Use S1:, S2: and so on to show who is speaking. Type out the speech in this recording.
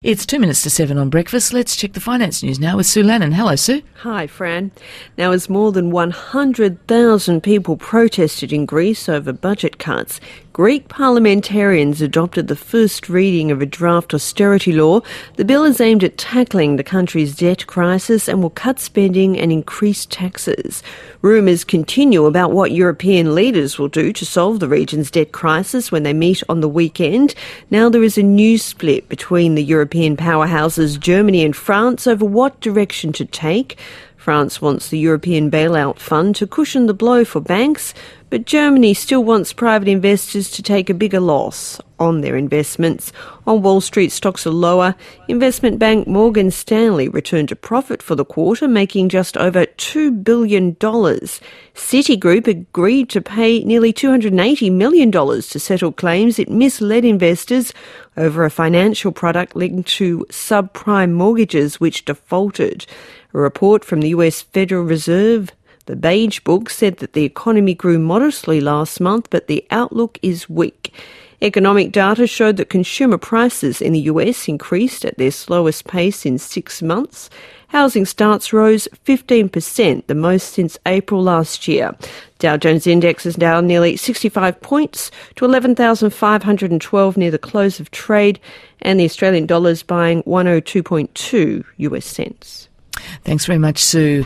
S1: It's 2 minutes to 7 on breakfast. Let's check the finance news now with Sue Lannon. Hello, Sue.
S2: Hi, Fran. Now, as more than 100,000 people protested in Greece over budget cuts, Greek parliamentarians adopted the first reading of a draft austerity law. The bill is aimed at tackling the country's debt crisis and will cut spending and increase taxes. Rumours continue about what European leaders will do to solve the region's debt crisis when they meet on the weekend. Now there is a new split between the European powerhouses Germany and France over what direction to take. France wants the European bailout fund to cushion the blow for banks, but Germany still wants private investors to take a bigger loss on their investments. On Wall Street, stocks are lower. Investment bank Morgan Stanley returned to profit for the quarter, making just over $2 billion. Citigroup agreed to pay nearly $280 million to settle claims it misled investors over a financial product linked to subprime mortgages which defaulted. A report from the US Federal Reserve, the Beige Book, said that the economy grew modestly last month, but the outlook is weak. Economic data showed that consumer prices in the US increased at their slowest pace in 6 months. Housing starts rose 15%, the most since April last year. Dow Jones Index is down nearly 65 points to 11,512 near the close of trade, and the Australian dollar is buying 102.2 US cents.
S1: Thanks very much, Sue.